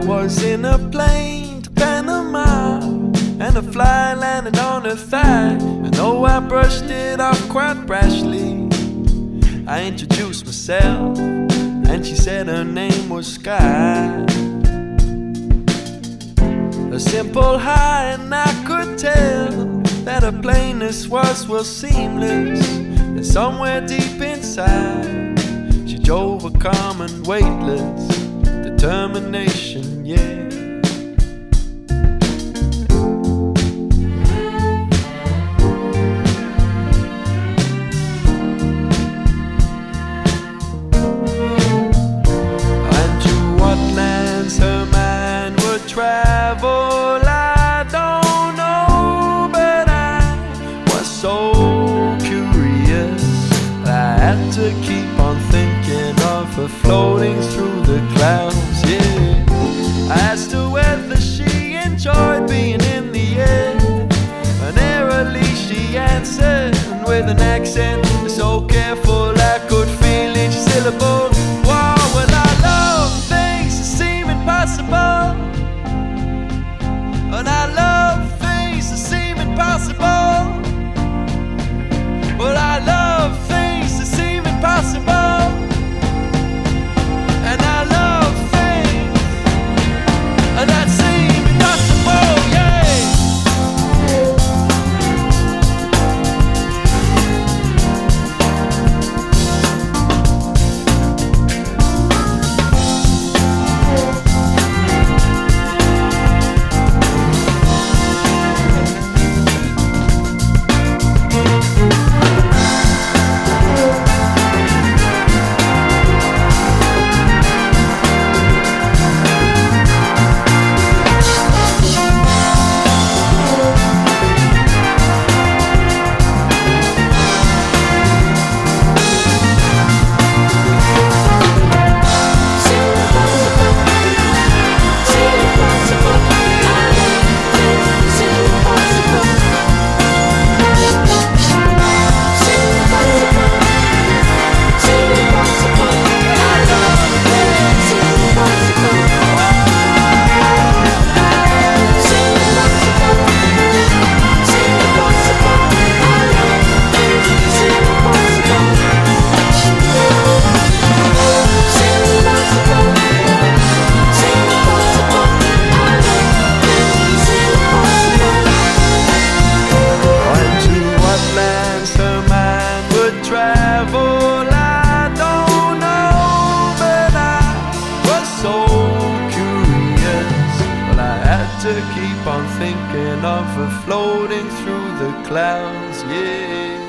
was in a plane to Panama, and a fly landed on her thigh. And though I brushed it off quite rashly, I introduced myself, and she said her name was Sky. A simple hi, and I could tell that her plainness was well seamless. And somewhere deep inside, she drove a calm and weightless determination, yeah. And to what lands her mind would travel, I don't know, but I was so curious I had to keep on thinking of her floating through the clouds, yeah. I asked her whether she enjoyed being in the air, and airily she answered with an accent so careful I could feel each syllable. Wow, well I love things that seem impossible, and I love things that seem impossible. Well I love things that seem impossible, and I love things that seem impossible, yeah. To keep on thinking of her floating through the clouds, yeah.